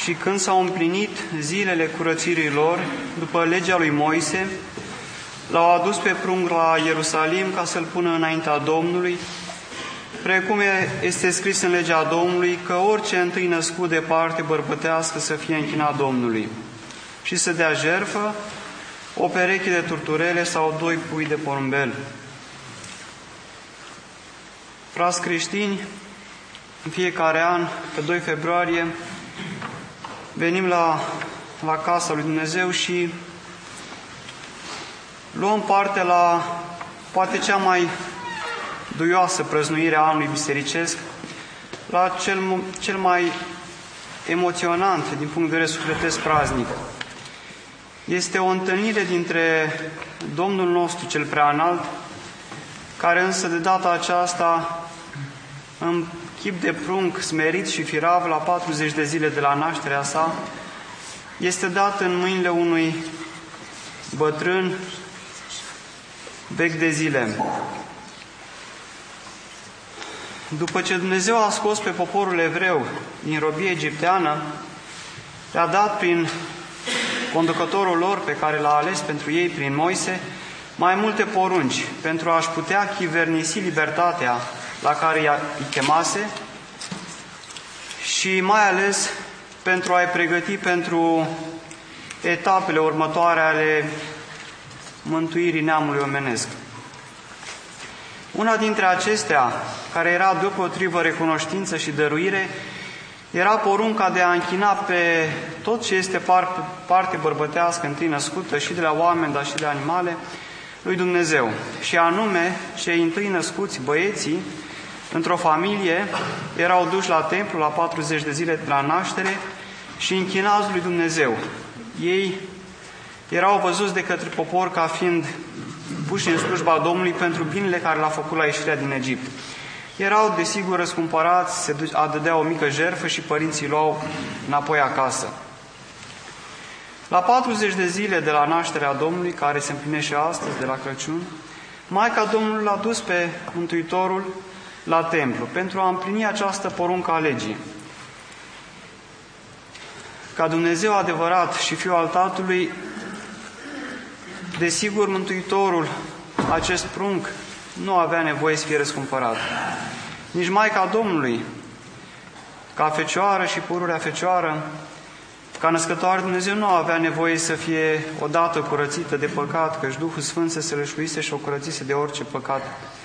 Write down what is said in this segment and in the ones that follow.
Și când s-au împlinit zilele curățirii lor, după legea lui Moise, l-au adus pe prunc la Ierusalim ca să-l pună înaintea Domnului, precum este scris în legea Domnului, că orice întâi născut de parte bărbătească să fie închinat Domnului și să dea jertfă o pereche de turturele sau 2 pui de porumbel. Frați creștini, în fiecare an, pe 2 februarie, venim la casa lui Dumnezeu și luăm parte la poate cea mai duioasă prăznuire a anului bisericesc, la cel mai emoționant din punct de vedere sufletesc praznic. Este o întâlnire dintre Domnul nostru cel preanalt, care însă de data aceasta, în chip de prunc smerit și firav, la 40 de zile de la nașterea sa, este dat în mâinile unui bătrân vechi de zile. După ce Dumnezeu a scos pe poporul evreu din robie egipteană, le-a dat prin conducătorul lor pe care l-a ales pentru ei, prin Moise, mai multe porunci pentru a-și putea chivernisi libertatea la care îi chemase și mai ales pentru a-i pregăti pentru etapele următoare ale mântuirii neamului omenesc. Una dintre acestea, care era deopotrivă recunoștință și dăruire, era porunca de a închina pe tot ce este parte bărbătească întâi născută, și de la oameni, dar și de animale, lui Dumnezeu. Și anume, cei întâi născuți, băieții, într-o familie, erau duși la templu la 40 de zile de la naștere și închinați lui Dumnezeu. Ei erau văzuți de către popor ca fiind puși în slujba Domnului pentru binele care l-a făcut la ieșirea din Egipt. Erau, desigur, răscumpărați, se adădea o mică jertfă și părinții luau înapoi acasă. La 40 de zile de la nașterea Domnului, care se împlinește astăzi, de la Crăciun, Maica Domnului l-a dus pe Mântuitorul la templu pentru a împlini această poruncă a legii. Ca Dumnezeu adevărat și Fiul al Tatălui, desigur, Mântuitorul, acest prunc, nu avea nevoie să fie răscumpărat. Nici Maica Domnului, ca fecioară și pururea fecioară, ca născătoare Dumnezeu, nu avea nevoie să fie odată curățită de păcat, căci Duhul Sfânt se sălășluise și o curățise de orice păcat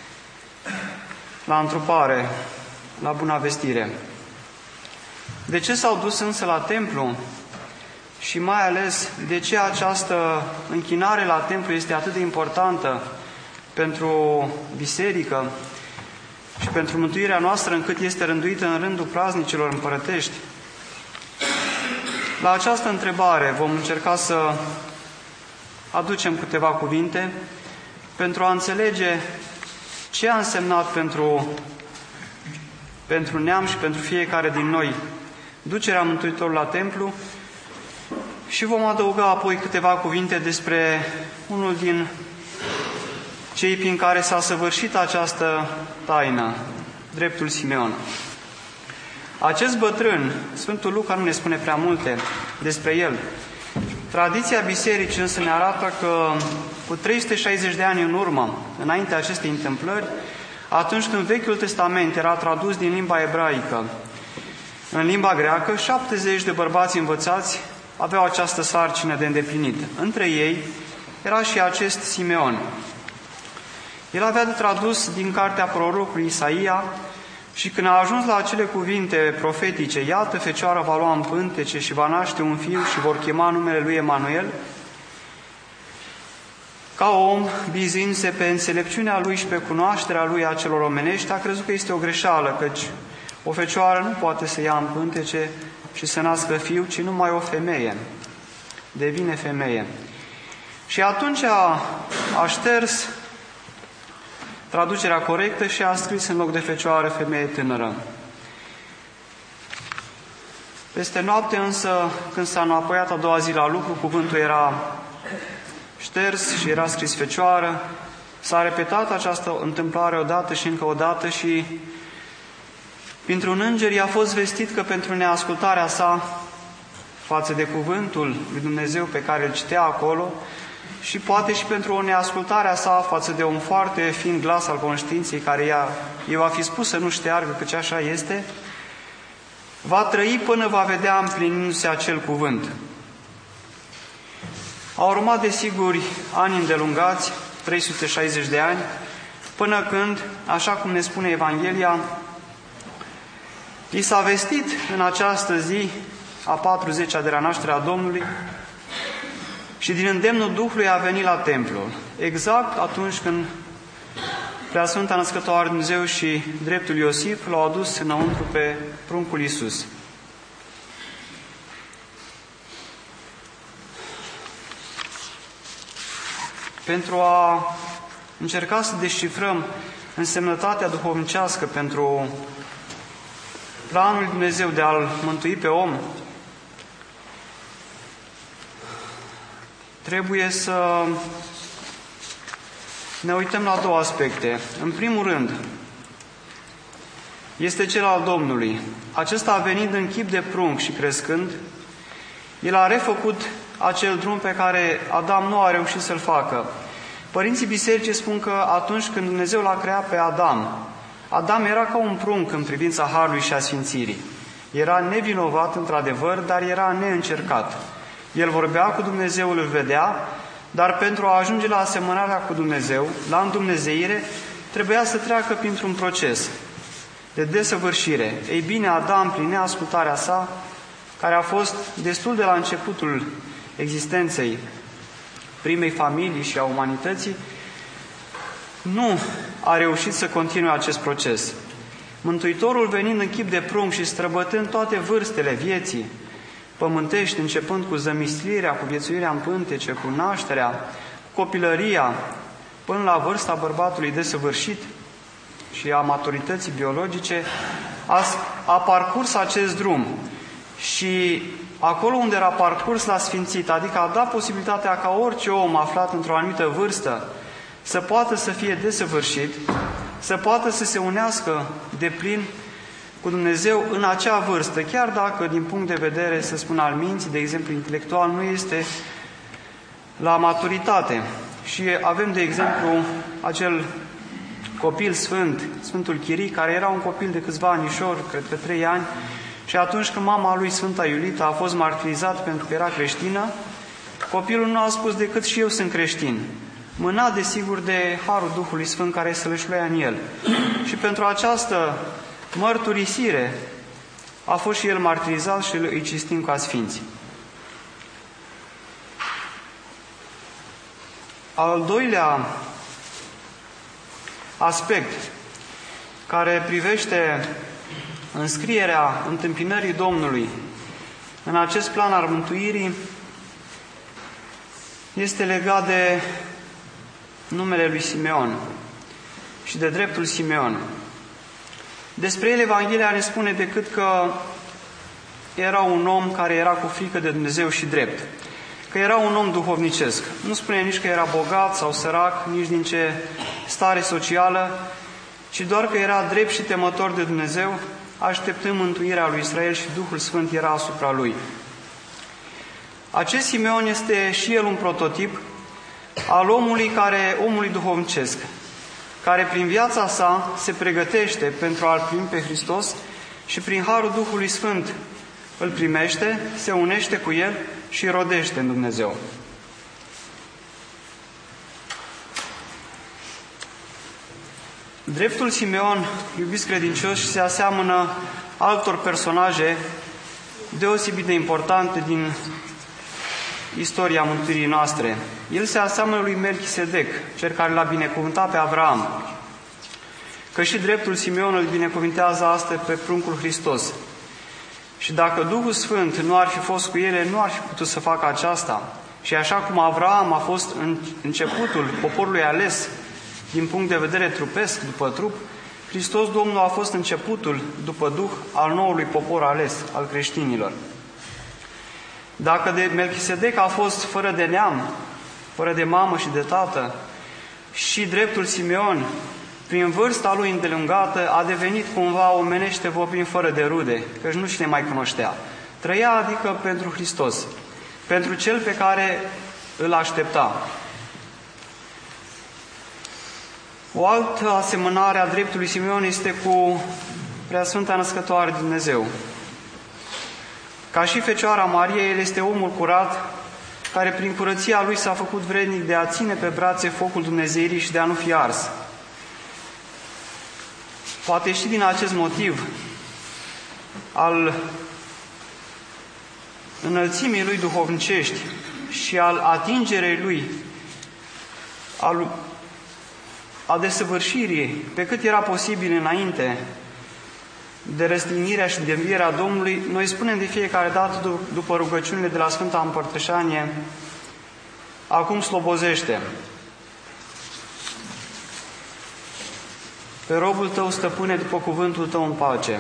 la întrupare, la Buna Vestire. De ce s-au dus însă la templu? Și mai ales, de ce această închinare la templu este atât de importantă pentru biserică și pentru mântuirea noastră, încât este rânduită în rândul praznicilor împărătești? La această întrebare vom încerca să aducem câteva cuvinte pentru a înțelege ce a însemnat pentru neam și pentru fiecare din noi ducerea Mântuitorului la templu și vom adăuga apoi câteva cuvinte despre unul din cei prin care s-a săvârșit această taină, dreptul Simeon. Acest bătrân, Sfântul Luca nu ne spune prea multe despre el. Tradiția bisericii însă ne arată că cu 360 de ani în urmă, înainte acestei întâmplări, atunci când Vechiul Testament era tradus din limba ebraică în limba greacă, 70 de bărbați învățați aveau această sarcină de îndeplinit. Între ei era și acest Simeon. El avea de tradus din cartea prorocului Isaia și când a ajuns la acele cuvinte profetice, iată, fecioara va lua în pântece și va naște un fiu și vor chema numele lui Emanuel, ca om, bizuindu-se pe înțelepciunea lui și pe cunoașterea lui a celor omenești, a crezut că este o greșeală, căci o fecioară nu poate să ia în pântece și să nască fiu, ci numai o femeie. Devine femeie. Și atunci a șters traducerea corectă și a scris în loc de fecioară femeie tânără. Peste noapte însă, când s-a înapoiat a doua zi la lucru, cuvântul era șters și era scris fecioară. S-a repetat această întâmplare odată și încă o dată și printr-un înger i-a fost vestit că pentru neascultarea sa față de cuvântul lui Dumnezeu pe care îl citea acolo și poate și pentru o neascultare a sa față de un foarte fin glas al conștiinței care i va fi spus să nu șteargă, căci așa este, va trăi până va vedea împlinindu-se acel cuvânt. Au urmat, desigur, ani îndelungați, 360 de ani, până când, așa cum ne spune Evanghelia, i s-a vestit în această zi a 40-a de la nașterea Domnului și din îndemnul Duhului a venit la templu, exact atunci când Preasfânta Născătoare Dumnezeu și dreptul Iosif l-au adus înăuntru pe pruncul Iisus. Pentru a încerca să descifrăm însemnătatea duhovnicească pentru planul lui Dumnezeu de a-L mântui pe om, trebuie să ne uităm la două aspecte. În primul rând, este cel al Domnului. Acesta a venit în chip de prunc și crescând, El a refăcut acel drum pe care Adam nu a reușit să-l facă. Părinții bisericii spun că atunci când Dumnezeu l-a creat pe Adam era ca un prunc în privința harului și a sfințirii. Era nevinovat, într-adevăr, dar era neîncercat. El vorbea cu Dumnezeu, îl vedea, dar pentru a ajunge la asemănarea cu Dumnezeu, la îndumnezeire, trebuia să treacă printr-un proces de desăvârșire. Ei bine, Adam, prin neascultarea sa, care a fost destul de la începutul existenței primei familii și a umanității, nu a reușit să continue acest proces. Mântuitorul, venind în chip de prunc și străbătând toate vârstele vieții pământești, începând cu zămislirea, cu viețuirea în pântece, cu nașterea, cu copilăria, până la vârsta bărbatului desăvârșit și a maturității biologice, a parcurs acest drum. Și acolo unde era parcurs l-a sfințit, adică a dat posibilitatea ca orice om aflat într-o anumită vârstă să poată să fie desăvârșit, să poată să se unească deplin cu Dumnezeu în acea vârstă, chiar dacă din punct de vedere, să spun, al minții, de exemplu, intelectual, nu este la maturitate. Și avem, de exemplu, acel copil sfânt, Sfântul Chirii, care era un copil de câțiva anișori, cred că 3 ani, și atunci când mama lui, Sfânta Iulita, a fost martirizat pentru că era creștină, copilul nu a spus decât și eu sunt creștin. Mâna, desigur, de harul Duhului Sfânt care se lășluia în el. Și pentru această mărturisire a fost și el martirizat și îi cinstim ca sfinți. Al doilea aspect care privește înscrierea întâmpinării Domnului în acest plan al mântuirii este legat de numele lui Simeon și de dreptul Simeon. Despre el Evanghelia ne spune decât că era un om care era cu frică de Dumnezeu și drept, că era un om duhovnicesc. Nu spune nici că era bogat sau sărac, nici din ce stare socială, ci doar că era drept și temător de Dumnezeu, așteptând mântuirea lui Israel și Duhul Sfânt era asupra lui. Acest Simeon este și el un prototip al omului duhovnicesc, care prin viața sa se pregătește pentru a-L primi pe Hristos și prin harul Duhului Sfânt îl primește, se unește cu El și rodește în Dumnezeu. Dreptul Simeon, iubiți credincioși, se aseamănă altor personaje deosebit de importante din istoria mântuirii noastre. El se aseamănă lui Melchisedec, cel care l-a binecuvântat pe Avraam, că și dreptul Simeon îl binecuvintează astăzi pe pruncul Hristos. Și dacă Duhul Sfânt nu ar fi fost cu ele, nu ar fi putut să facă aceasta. Și așa cum Avraam a fost începutul poporului ales din punct de vedere trupesc, după trup, Hristos Domnul a fost începutul, după Duh, al noului popor ales, al creștinilor. Dacă de Melchisedec a fost fără de neam, fără de mamă și de tată, și dreptul Simeon, prin vârsta lui îndelungată, a devenit cumva omenește vorbind fără de rude, căci nu cine mai cunoștea. Trăia adică pentru Hristos, pentru Cel pe care îl aștepta. O altă asemănare a dreptului Simeon este cu Preasfânta Născătoare de Dumnezeu. Ca și Fecioara Maria, el este omul curat, care prin curăția lui s-a făcut vrednic de a ține pe brațe focul Dumnezeirii și de a nu fi ars. Poate și din acest motiv al înălțimii lui duhovnicești și al atingerei lui, a desăvârșirii, pe cât era posibil înainte de răstignirea și de învierea Domnului, noi spunem de fiecare dată după rugăciunile de la Sfânta Împărtășanie: acum slobozește pe robul tău, stăpâne, după cuvântul tău în pace.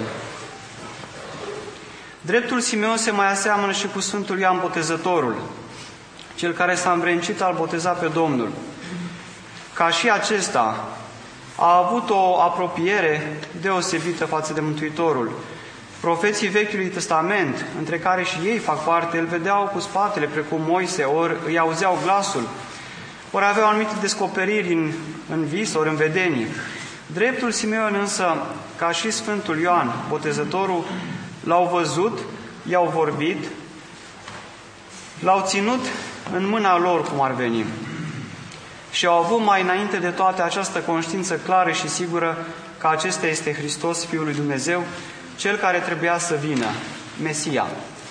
Dreptul Simeon se mai aseamănă și cu Sfântul Ioan Botezătorul, cel care s-a învrednicit al boteza pe Domnul. Ca și acesta a avut o apropiere deosebită față de Mântuitorul. Profeții Vechiului Testament, între care și ei fac parte, îl vedeau cu spatele, precum Moise, ori îi auzeau glasul, ori aveau anumite descoperiri în vis, ori în vedenii. Dreptul Simeon însă, ca și Sfântul Ioan Botezătorul, l-au văzut, i-au vorbit, l-au ținut în mâna lor, cum ar veni. Și au avut mai înainte de toate această conștiință clară și sigură că acesta este Hristos, Fiul lui Dumnezeu, Cel care trebuia să vină, Mesia.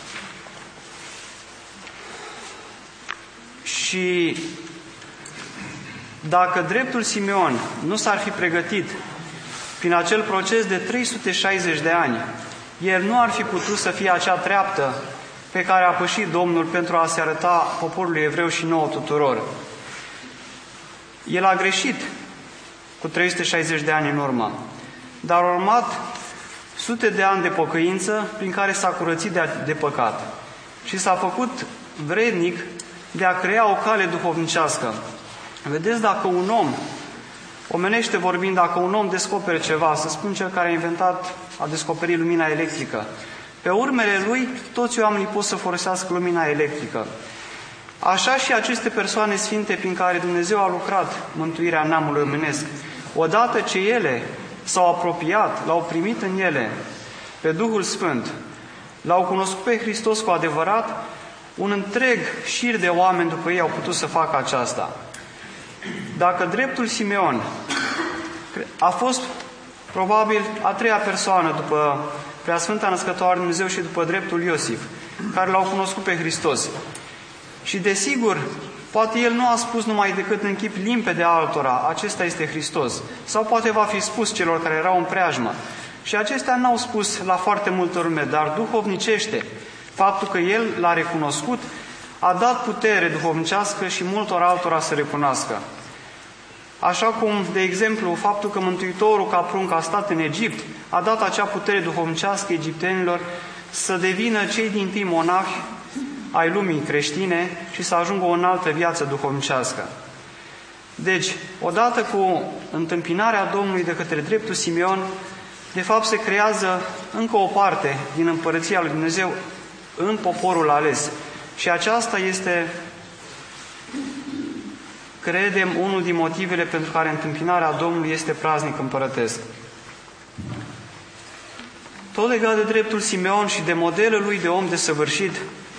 Și dacă dreptul Simeon nu s-ar fi pregătit prin acel proces de 360 de ani, el nu ar fi putut să fie acea treaptă pe care a pășit Domnul pentru a se arăta poporului evreu și nouă tuturor. El a greșit cu 360 de ani în urmă, dar au urmat sute de ani de pocăință prin care s-a curățit de păcat și s-a făcut vrednic de a crea o cale duhovnicească. Vedeți, dacă un om, omenește vorbind, dacă un om descoperă ceva, să spun cel care a descoperit lumina electrică, pe urmele lui toți oamenii pot să folosească lumina electrică. Așa și aceste persoane sfinte prin care Dumnezeu a lucrat mântuirea neamului omenesc, odată ce ele s-au apropiat, l-au primit în ele pe Duhul Sfânt, l-au cunoscut pe Hristos cu adevărat, un întreg șir de oameni după ei au putut să facă aceasta. Dacă dreptul Simeon a fost probabil a treia persoană după Preasfânta Născătoare de Dumnezeu și după dreptul Iosif, care l-au cunoscut pe Hristos, și desigur, poate el nu a spus numai decât în chip limpede altora, acesta este Hristos, sau poate va fi spus celor care erau în preajmă. Și acestea n-au spus la foarte multă lume, dar duhovnicește, faptul că el l-a recunoscut, a dat putere duhovnicească și multor altora să recunoască. Așa cum, de exemplu, faptul că Mântuitorul ca prunc a stat în Egipt, a dat acea putere duhovnicească egiptenilor să devină cei dintâi monahi ai lumii creștine și să ajungă o înaltă viață duhovnicească. Deci, odată cu întâmpinarea Domnului de către dreptul Simeon, de fapt se creează încă o parte din împărăția lui Dumnezeu în poporul ales. Și aceasta este, credem, unul din motivele pentru care întâmpinarea Domnului este praznic împărătesc. Tot legat de dreptul Simeon și de modelul lui de om desăvârșit,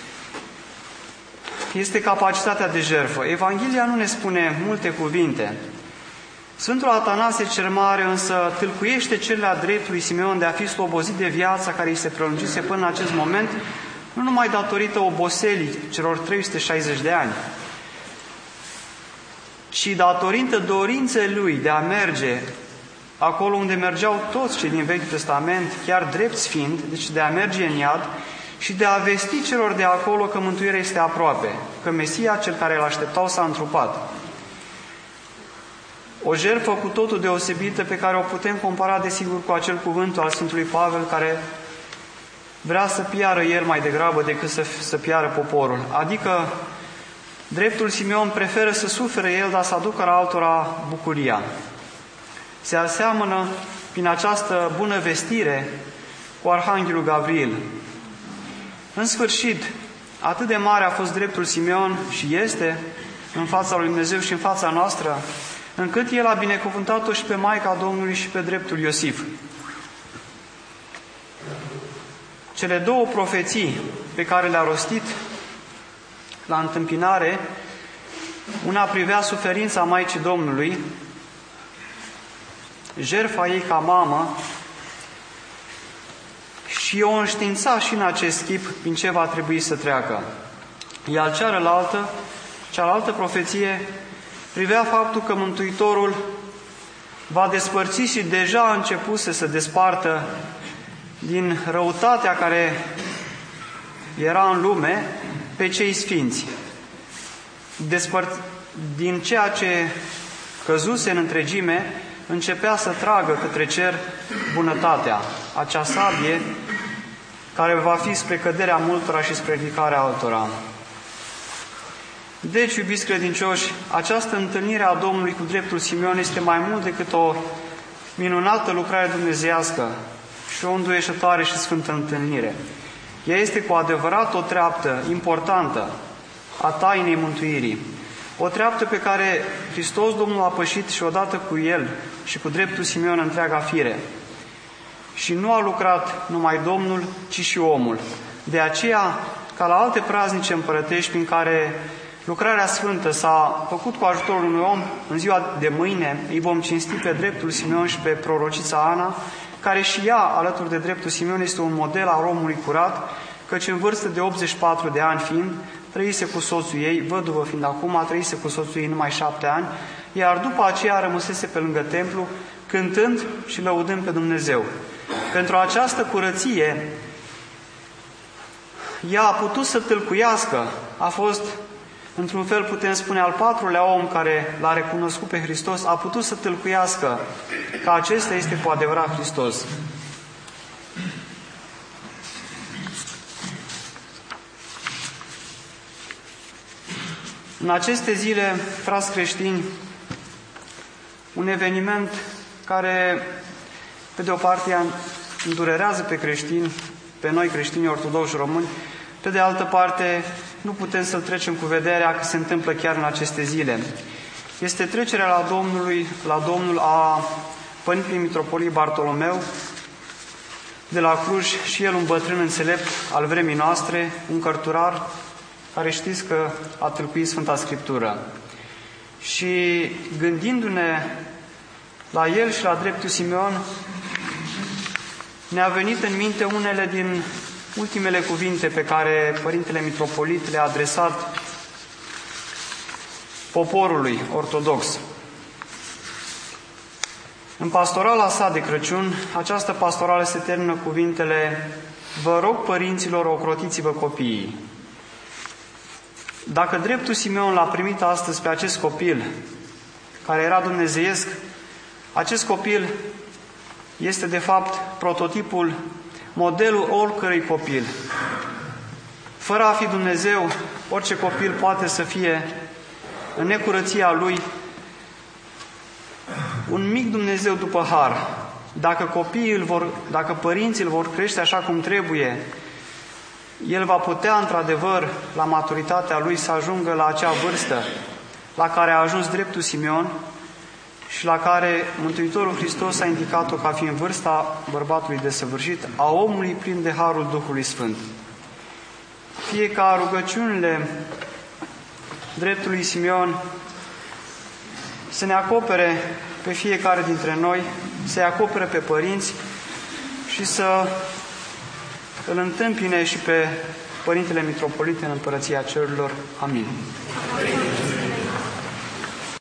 este capacitatea de jertfă. Evanghelia nu ne spune multe cuvinte. Sfântul Atanasie cel Mare însă tâlcuiește cele a dreptului Simeon de a fi slobozit de viața care îi se prelungise până în acest moment, nu numai datorită oboselii celor 360 de ani, ci datorită dorinței lui de a merge acolo unde mergeau toți cei din Vechiul Testament, chiar drepți fiind, deci de a merge în iad și de a vesti celor de acolo că mântuirea este aproape, că Mesia, cel care îl așteptau, s-a întrupat. O jertfă cu totul deosebită pe care o putem compara, desigur, cu acel cuvânt al Sfântului Pavel, care vrea să piară el mai degrabă decât să piară poporul. Adică, dreptul Simeon preferă să sufere el, dar să aducă la altora bucuria. Se aseamănă prin această bună vestire cu Arhanghelul Gabriel. În sfârșit, atât de mare a fost dreptul Simeon și este în fața lui Dumnezeu și în fața noastră, încât el a binecuvântat-o și pe Maica Domnului și pe dreptul Iosif. Cele două profeții pe care le-a rostit la întâmpinare, una privea suferința Maicii Domnului, jertfa ei ca mamă, și o înștiința și în acest chip prin ce va trebui să treacă. Iar cealaltă profeție privea faptul că Mântuitorul va despărți și deja a început să se despartă din răutatea care era în lume pe cei sfinți. Din ceea ce căzuse în întregime, începea să tragă către cer bunătatea, acea sabie care va fi spre căderea multora și spre ridicarea altora. Deci, iubiți credincioși, această întâlnire a Domnului cu dreptul Simeon este mai mult decât o minunată lucrare dumnezeiască și o înduieșătoare și sfântă întâlnire. Ea este cu adevărat o treaptă importantă a tainei mântuirii, o treaptă pe care Hristos Domnul a pășit și odată cu El și cu dreptul Simeon întreaga fire. Și nu a lucrat numai Domnul, ci și omul. De aceea, ca la alte praznice împărătești prin care lucrarea sfântă s-a făcut cu ajutorul unui om, în ziua de mâine îi vom cinsti pe dreptul Simeon și pe prorocița Ana, care și ea, alături de dreptul Simeon, este un model al omului curat, căci în vârstă de 84 de ani fiind, trăise cu soțul ei, văduvă fiind acum, trăise cu soțul ei numai 7 ani, iar după aceea rămăsese pe lângă templu, cântând și lăudând pe Dumnezeu. Pentru această curăție, ea a putut să tâlcuiască, a fost, într-un fel putem spune, al patrulea om care l-a recunoscut pe Hristos, a putut să tâlcuiască că acesta este cu adevărat Hristos. În aceste zile, frați creștini, un eveniment care, pe de o parte, îndurerează pe creștini, pe noi creștini ortodoxi români, pe de altă parte, nu putem să-l trecem cu vederea că se întâmplă chiar în aceste zile. Este trecerea la Domnul a Părintelui Mitropolie Bartolomeu de la Cluj, și el un bătrân înțelept al vremii noastre, un cărturar care știți că a tâlcuit Sfânta Scriptură. Și gândindu-ne la el și la dreptul Simeon, ne-a venit în minte unele din ultimele cuvinte pe care Părintele Mitropolit le-a adresat poporului ortodox. În pastorala sa de Crăciun, această pastorală se termină cuvintele: vă rog, părinților, ocrotiți-vă copiii. Dacă dreptul Simeon l-a primit astăzi pe acest copil, care era dumnezeiesc, acest copil este de fapt prototipul, modelul oricărui copil. Fără a fi Dumnezeu, orice copil poate să fie, în necurăția lui, un mic Dumnezeu după har. Dacă părinții îl vor crește așa cum trebuie, el va putea, într-adevăr, la maturitatea lui, să ajungă la acea vârstă la care a ajuns dreptul Simeon și la care Mântuitorul Hristos a indicat-o ca fiind vârsta bărbatului desăvârșit, a omului plin de harul Duhului Sfânt. Fie ca rugăciunile dreptului Simeon să ne acopere pe fiecare dintre noi, să-i acopere pe părinți și să îl întâmpine și pe Părintele Mitropolit în Împărăția Cerurilor. Amin.